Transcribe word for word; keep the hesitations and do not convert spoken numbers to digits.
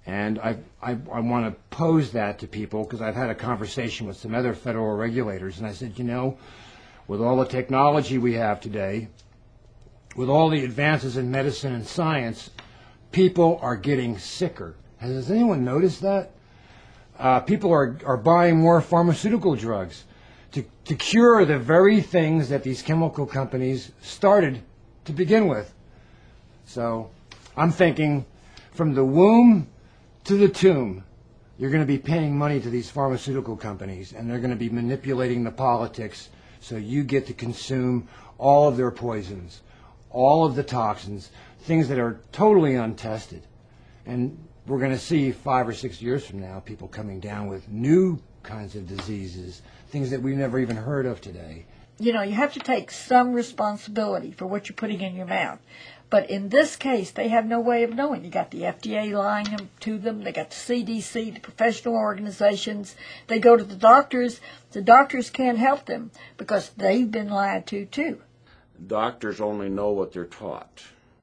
And I, I, I want to pose that to people because I've had a conversation with some other federal regulators, and I said, you know, with all the technology we have today, with all the advances in medicine and science, people are getting sicker. Has anyone noticed that? Uh, people are, are buying more pharmaceutical drugs to, to cure the very things that these chemical companies started to begin with. So I'm thinking from the womb to the tomb, you're going to be paying money to these pharmaceutical companies, and they're going to be manipulating the politics so you get to consume all of their poisons, all of the toxins, things that are totally untested. And we're going to see five or six years from now people coming down with new kinds of diseases, things that we've never even heard of today. You know, you have to take some responsibility for what you're putting in your mouth. But in this case, they have no way of knowing. You got the F D A lying them to them. They got the C D C, the professional organizations. They go to the doctors. The doctors can't help them because they've been lied to, too. Doctors only know what they're taught.